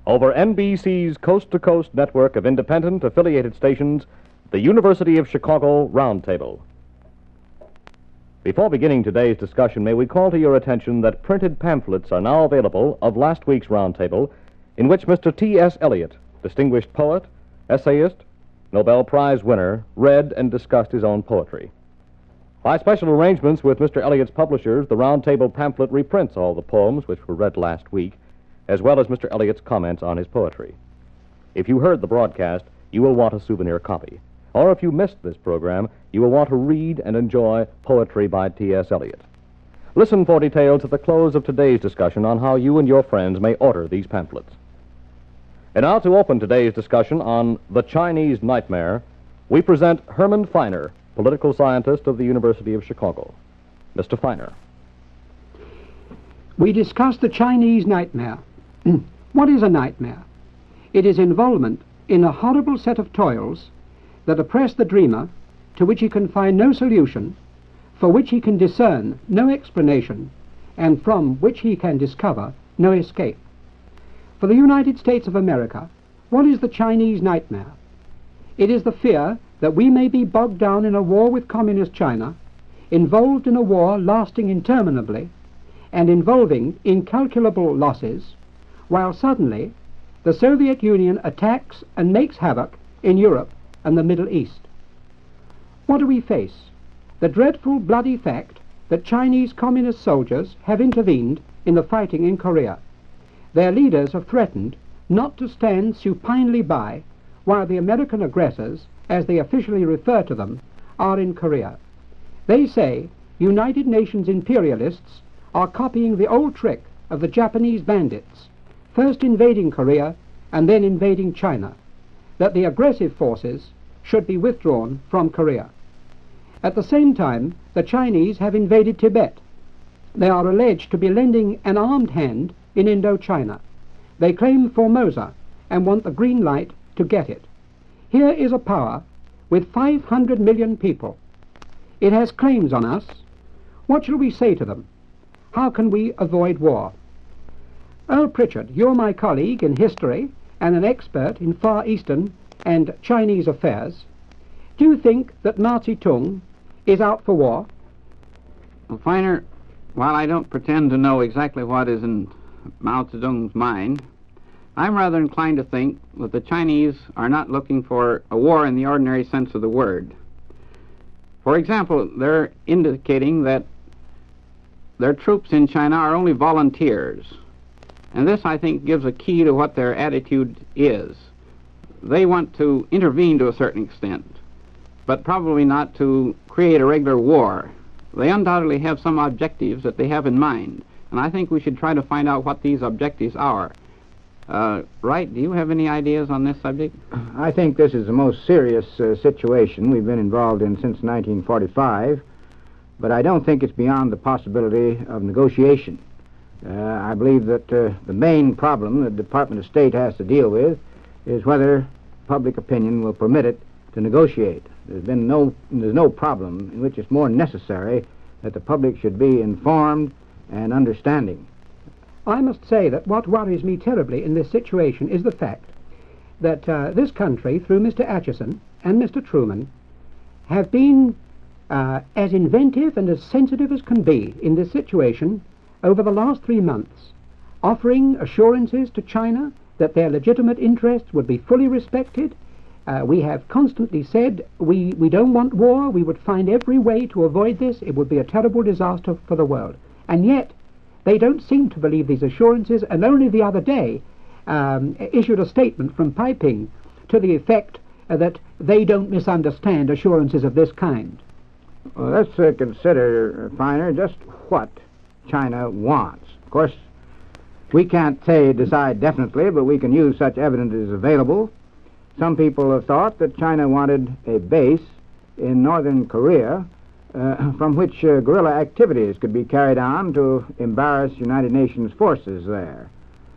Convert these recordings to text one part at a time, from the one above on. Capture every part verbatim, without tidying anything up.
over N B C's coast-to-coast network of independent affiliated stations, the University of Chicago Roundtable. Before beginning today's discussion, may we call to your attention that printed pamphlets are now available of last week's Roundtable, in which Mister T S Eliot, distinguished poet, essayist, Nobel Prize winner, read and discussed his own poetry. By special arrangements with Mister Eliot's publishers, the Roundtable pamphlet reprints all the poems which were read last week, as well as Mister Eliot's comments on his poetry. If you heard the broadcast, you will want a souvenir copy. Or if you missed this program, you will want to read and enjoy poetry by T S Eliot. Listen for details at the close of today's discussion on how you and your friends may order these pamphlets. And now to open today's discussion on The Chinese Nightmare, we present Herman Feiner, political scientist of the University of Chicago. Mister Feiner. We discuss the Chinese nightmare. What is a nightmare? It is involvement in a horrible set of toils that oppress the dreamer, to which he can find no solution, for which he can discern no explanation, and from which he can discover no escape. For the United States of America, what is the Chinese nightmare? It is the fear that we may be bogged down in a war with communist China, involved in a war lasting interminably, and involving incalculable losses, while suddenly the Soviet Union attacks and makes havoc in Europe and the Middle East. What do we face? The dreadful bloody fact that Chinese communist soldiers have intervened in the fighting in Korea. Their leaders have threatened not to stand supinely by while the American aggressors, as they officially refer to them, are in Korea. They say United Nations imperialists are copying the old trick of the Japanese bandits, first invading Korea and then invading China, that the aggressive forces should be withdrawn from Korea. At the same time, the Chinese have invaded Tibet. They are alleged to be lending an armed hand in Indochina. They claim Formosa and want the green light to get it. Here is a power with five hundred million people. It has claims on us. What shall we say to them? How can we avoid war? Earl Pritchard, you're my colleague in history and an expert in Far Eastern and Chinese affairs. Do you think that Mao Zedong is out for war? Well, Feiner, while I don't pretend to know exactly what is in Mao Zedong's mind, I'm rather inclined to think that the Chinese are not looking for a war in the ordinary sense of the word. For example, they're indicating that their troops in China are only volunteers. And this, I think, gives a key to what their attitude is. They want to intervene to a certain extent, but probably not to create a regular war. They undoubtedly have some objectives that they have in mind, and I think we should try to find out what these objectives are. Uh, Wright, do you have any ideas on this subject? I think this is the most serious uh, situation we've been involved in since nineteen forty-five, but I don't think it's beyond the possibility of negotiation. Uh, I believe that uh, the main problem the Department of State has to deal with is whether public opinion will permit it to negotiate. There's been no, there's no problem in which it's more necessary that the public should be informed and understanding. I must say that what worries me terribly in this situation is the fact that uh, this country, through Mister Acheson and Mister Truman, have been uh, as inventive and as sensitive as can be in this situation over the last three months, offering assurances to China that their legitimate interests would be fully respected. Uh, we have constantly said we, we don't want war, we would find every way to avoid this, it would be a terrible disaster for the world. And yet, they don't seem to believe these assurances, and only the other day um, issued a statement from Peiping to the effect uh, that they don't misunderstand assurances of this kind. Well, let's uh, consider, Feiner, just what China wants. Of course, we can't say, decide definitely, but we can use such evidence as available. Some people have thought that China wanted a base in northern Korea uh, from which uh, guerrilla activities could be carried on to embarrass United Nations forces there.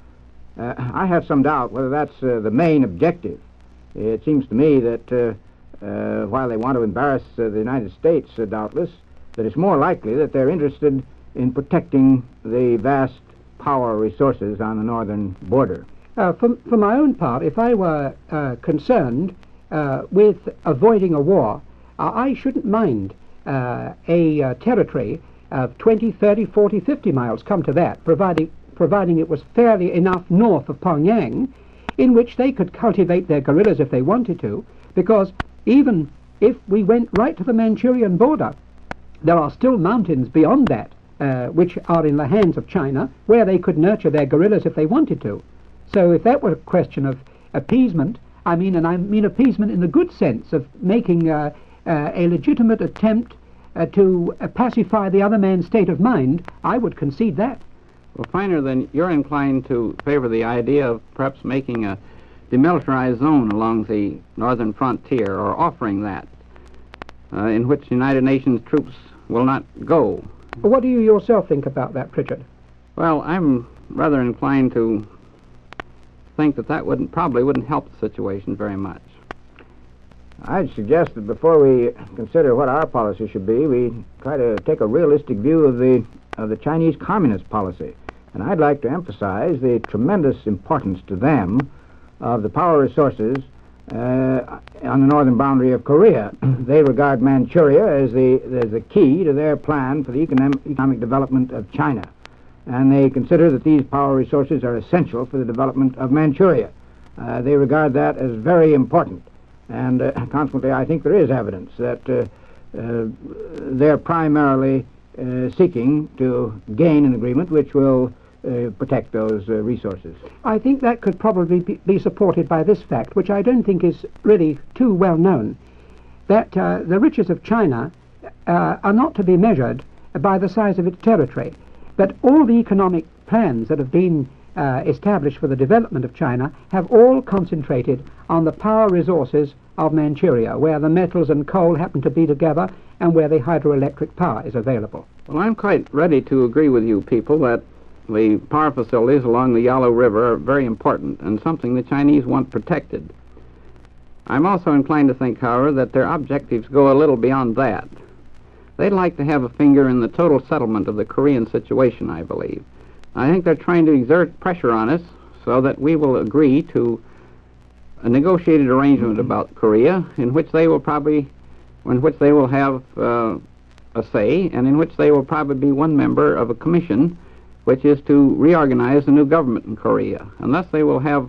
Uh, I have some doubt whether that's uh, the main objective. It seems to me that uh, uh, while they want to embarrass uh, the United States, uh, doubtless, that it's more likely that they're interested in protecting the vast power resources on the northern border. Uh, for, for my own part, if I were uh, concerned uh, with avoiding a war, uh, I shouldn't mind uh, a uh, territory of twenty, thirty, forty, fifty miles, come to that, providing, providing it was fairly enough north of Pyongyang, in which they could cultivate their guerrillas if they wanted to, because even if we went right to the Manchurian border, there are still mountains beyond that, uh, which are in the hands of China, where they could nurture their guerrillas if they wanted to. So if that were a question of appeasement, I mean, and I mean appeasement in the good sense of making uh, uh, a legitimate attempt uh, to uh, pacify the other man's state of mind, I would concede that. Well, Feiner, then you're inclined to favor the idea of perhaps making a demilitarized zone along the northern frontier, or offering that, uh, in which the United Nations troops will not go. What do you yourself think about that, Pritchard? Well, I'm rather inclined to think that that wouldn't probably wouldn't help the situation very much. I'd suggest that before we consider what our policy should be, we try to take a realistic view of the of the Chinese Communist policy. And I'd like to emphasize the tremendous importance to them of the power resources uh, on the northern boundary of Korea. They regard Manchuria as the, as the key to their plan for the economic, economic development of China. And they consider that these power resources are essential for the development of Manchuria. Uh, they regard that as very important. And uh, consequently, I think there is evidence that uh, uh, they're primarily uh, seeking to gain an agreement which will uh, protect those uh, resources. I think that could probably be, be supported by this fact, which I don't think is really too well known, that uh, the riches of China uh, are not to be measured by the size of its territory, but all the economic plans that have been uh, established for the development of China have all concentrated on the power resources of Manchuria, where the metals and coal happen to be together and where the hydroelectric power is available. Well, I'm quite ready to agree with you people that the power facilities along the Yalu River are very important and something the Chinese want protected. I'm also inclined to think, however, that their objectives go a little beyond that. They'd like to have a finger in the total settlement of the Korean situation, I believe. I think they're trying to exert pressure on us so that we will agree to a negotiated arrangement about Korea, in which they will probably, in which they will have uh, a say, and in which they will probably be one member of a commission, which is to reorganize the new government in Korea. And thus they will have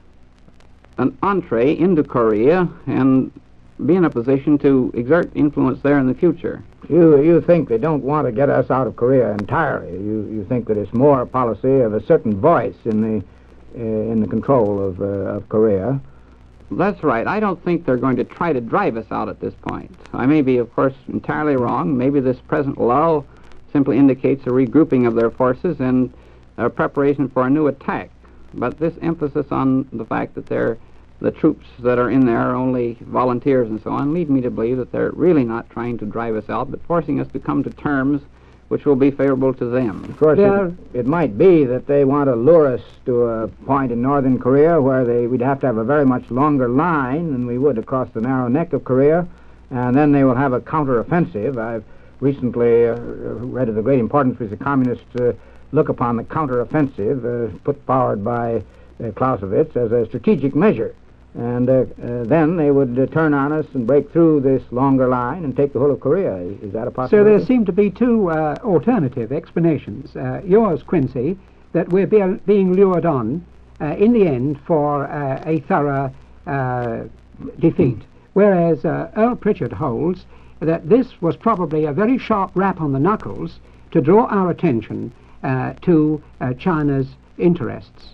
an entree into Korea and be in a position to exert influence there in the future. You you think they don't want to get us out of Korea entirely. You you think that it's more a policy of a certain voice in the uh, in the control of uh, of Korea. That's right. I don't think they're going to try to drive us out at this point. I may be, of course, entirely wrong. Maybe this present lull simply indicates a regrouping of their forces and a preparation for a new attack. But this emphasis on the fact that they're, the troops that are in there are only volunteers and so on lead me to believe that they're really not trying to drive us out, but forcing us to come to terms which will be favorable to them. Of course, it, it might be that they want to lure us to a point in northern Korea where they, we'd have to have a very much longer line than we would across the narrow neck of Korea, and then they will have a counteroffensive. I've recently uh, read of the great importance which the communists uh, look upon the counteroffensive uh, put forward by uh, Clausewitz as a strategic measure. And uh, uh, then they would uh, turn on us and break through this longer line and take the whole of Korea. Is that a possibility? So there seem to be two uh, alternative explanations. Uh, yours, Quincy, that we're be being lured on uh, in the end for uh, a thorough uh, defeat, whereas uh, Earl Pritchard holds that this was probably a very sharp rap on the knuckles to draw our attention uh, to uh, China's interests.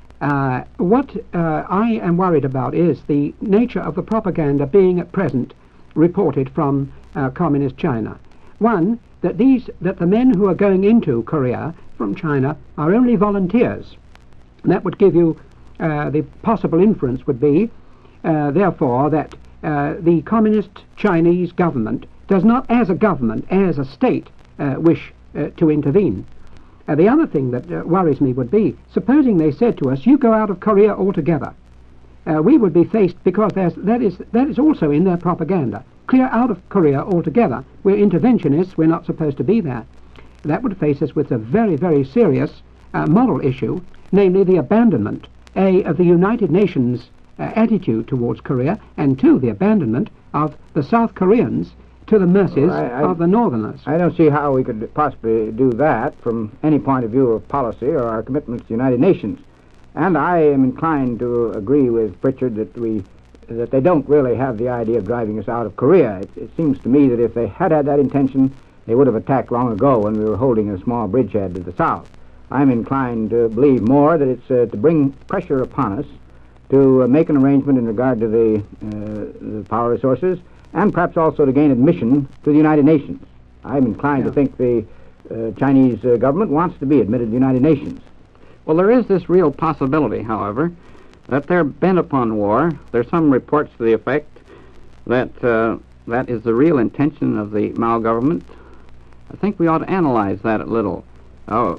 Uh, what uh, I am worried about is the nature of the propaganda being at present reported from uh, communist China. One, that these that the men who are going into Korea from China are only volunteers. And that would give you uh, the possible inference would be, uh, therefore, that uh, the communist Chinese government does not, as a government, as a state, uh, wish uh, to intervene. Uh, the other thing that uh, worries me would be, supposing they said to us, you go out of Korea altogether. Uh, we would be faced, because there's, that, is, that is also in their propaganda, clear out of Korea altogether. We're interventionists, we're not supposed to be there. That would face us with a very, very serious uh, moral issue, namely the abandonment A, of the United Nations uh, attitude towards Korea, and two, the abandonment of the South Koreans to the mercies Well, I- I- of the Northerners. I don't see how we could possibly do that from any point of view of policy or our commitment to the United Nations. And I am inclined to agree with Pritchard that we that they don't really have the idea of driving us out of Korea. It, it seems to me that if they had had that intention, they would have attacked long ago when we were holding a small bridgehead to the south. I'm inclined to believe more that it's uh, to bring pressure upon us to uh, make an arrangement in regard to the, uh, the power resources, and perhaps also to gain admission to the United Nations. I'm inclined Yeah. to think the uh, Chinese uh, government wants to be admitted to the United Nations. Well, there is this real possibility, however, that they're bent upon war. There's some reports to the effect that uh, that is the real intention of the Mao government. I think we ought to analyze that a little. Oh,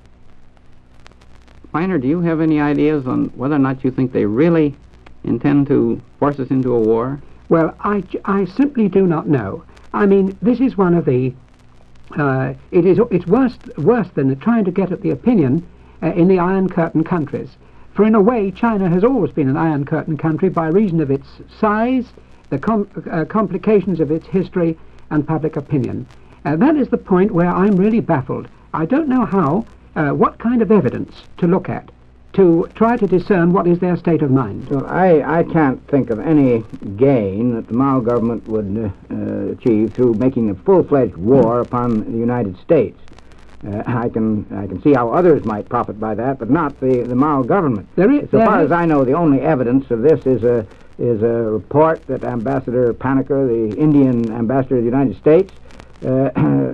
Feiner, do you have any ideas on whether or not you think they really intend to force us into a war? Well, I, j- I simply do not know. I mean, this is one of the... Uh, it is, it's worse, worse than trying to get at the opinion uh, in the Iron Curtain countries. For in a way, China has always been an Iron Curtain country by reason of its size, the com- uh, complications of its history, and public opinion. Uh, that is the point where I'm really baffled. I don't know how, uh, what kind of evidence to look at to try to discern what is their state of mind. Well, I, I can't think of any gain that the Mao government would uh, uh, achieve through making a full-fledged war upon the United States. Uh, I can I can see how others might profit by that, but not the, the Mao government. There is, So there far is- as I know, the only evidence of this is a is a report that Ambassador Paniker, the Indian ambassador of the United States, uh,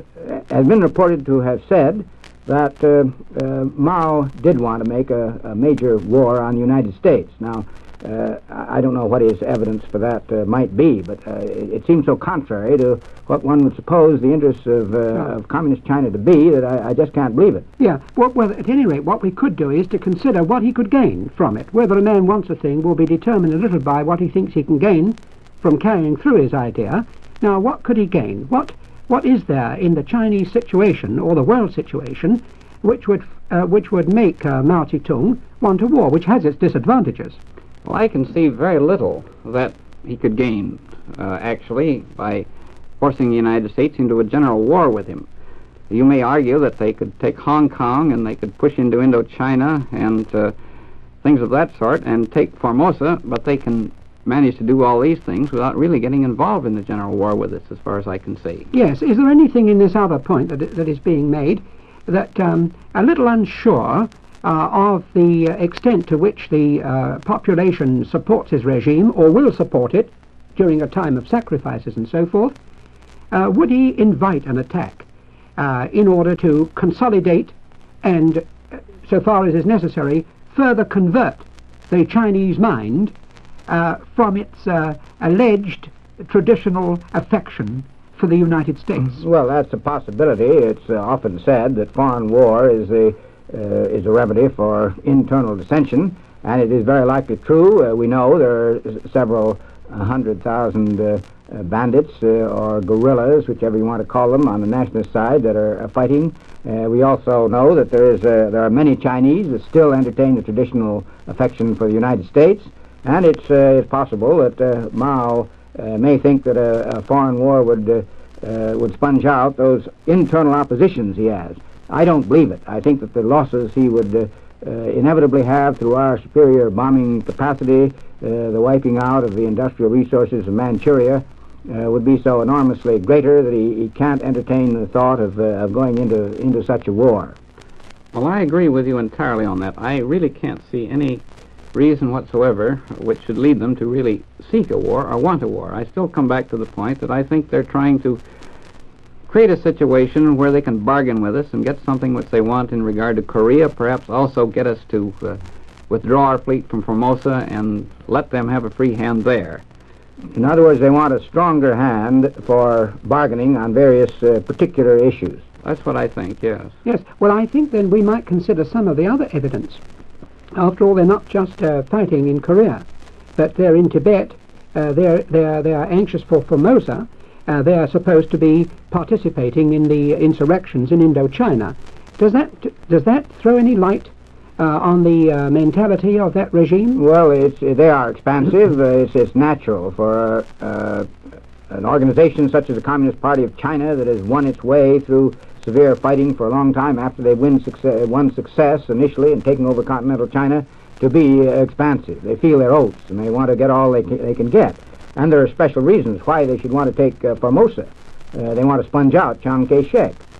has been reported to have said that uh, uh, Mao did want to make a, a major war on the United States. Now, uh, I I don't know what his evidence for that uh, might be, but uh, it, it seems so contrary to what one would suppose the interests of, uh, of Communist China to be that I, I just can't believe it. Yeah, well, well, at any rate, what we could do is to consider what he could gain from it. Whether a man wants a thing will be determined a little by what he thinks he can gain from carrying through his idea. Now, what could he gain? What What is there in the Chinese situation, or the world situation, which would, uh, which would make uh, Mao Zedong want a war, which has its disadvantages? Well, I can see very little that he could gain, uh, actually, by forcing the United States into a general war with him. You may argue that they could take Hong Kong and they could push into Indochina and uh, things of that sort and take Formosa, but they can manage to do all these things without really getting involved in the general war with us, as far as I can see. Yes, is there anything in this other point that, that is being made that um, a little unsure uh, of the uh, extent to which the uh, population supports his regime or will support it during a time of sacrifices and so forth, uh, would he invite an attack uh, in order to consolidate and, uh, so far as is necessary, further convert the Chinese mind uh, from its uh, alleged traditional affection for the United States? Well, that's a possibility. It's uh, often said that foreign war is a uh, is a remedy for internal dissension, and it is very likely true. Uh, we know there are several uh, hundred thousand uh, uh, bandits uh, or guerrillas, whichever you want to call them, on the nationalist side that are uh, fighting. Uh, we also know that there is uh, there are many Chinese that still entertain the traditional affection for the United States, and it's uh, it's possible that uh, Mao uh, may think that a, a foreign war would uh, uh, would sponge out those internal oppositions he has. I don't believe it. I think that the losses he would uh, uh, inevitably have through our superior bombing capacity, uh, the wiping out of the industrial resources of Manchuria, uh, would be so enormously greater that he, he can't entertain the thought of, uh, of going into, into such a war. Well, I agree with you entirely on that. I really can't see any reason whatsoever which should lead them to really seek a war or want a war. I still come back to the point that I think they're trying to create a situation where they can bargain with us and get something which they want in regard to Korea, perhaps also get us to uh, withdraw our fleet from Formosa and let them have a free hand there. In other words, they want a stronger hand for bargaining on various uh, particular issues. That's what I think, yes. Yes, well, I think then we might consider some of the other evidence. After all, they're not just uh, fighting in Korea, but they're in Tibet, uh, they're, they're, they are anxious for Formosa, uh, they are supposed to be participating in the insurrections in Indochina. Does that, does that throw any light uh, on the uh, mentality of that regime? Well, it's, they are expansive. Uh, it's, it's natural for uh, an organization such as the Communist Party of China that has won its way through severe fighting for a long time after they win success, won success initially in taking over continental China to be uh, expansive. They feel their oats and they want to get all they can, they can get. And there are special reasons why they should want to take uh, Formosa. Uh, they want to sponge out Chiang Kai-shek.